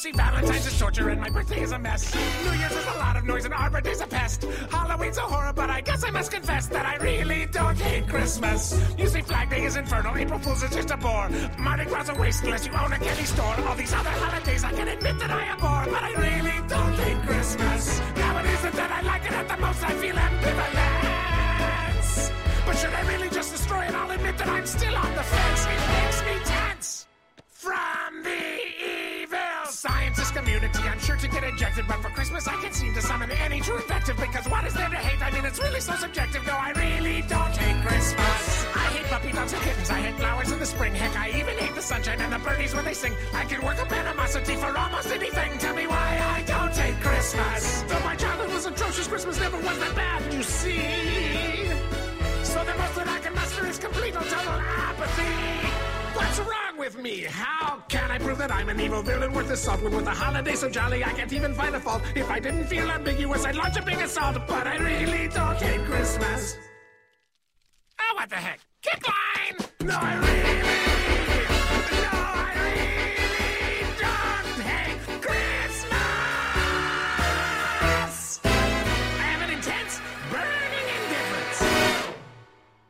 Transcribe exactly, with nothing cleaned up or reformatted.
see, Valentine's is torture and my birthday is a mess. New Year's is a lot of noise and Arbor Day's a pest. Halloween's a horror, but I guess I must confess that I really don't hate Christmas. You see, Flag Day is infernal, April Fool's is just a bore. Mardi Gras a waste unless you own a candy store. All these other holidays I can admit that I abhor, but I really don't hate Christmas. Now it isn't that I like it, at the most I feel ambivalence. But should I really just destroy it? I'll admit that I'm still on the fence. It makes me tense. From the evil scientist community, I'm sure to get ejected, but for Christmas I can't seem to summon any true invective, because what is there to hate? I mean, it's really so subjective. No, I really don't hate Christmas. I hate puppy dogs and kittens, I hate flowers in the spring. Heck, I even hate the sunshine and the birdies when they sing. I can work up animosity for almost anything. Tell me why I don't hate Christmas. Though my childhood was atrocious, Christmas never was that bad, you see. So the most that I can muster is complete or total apathy. What's wrong with me? How can I prove that I'm an evil villain worth assault? When with a holiday so jolly I can't even find a fault. If I didn't feel ambiguous, I'd launch a big assault. But I really don't hate Christmas. Oh, what the heck? Kick line! No, I really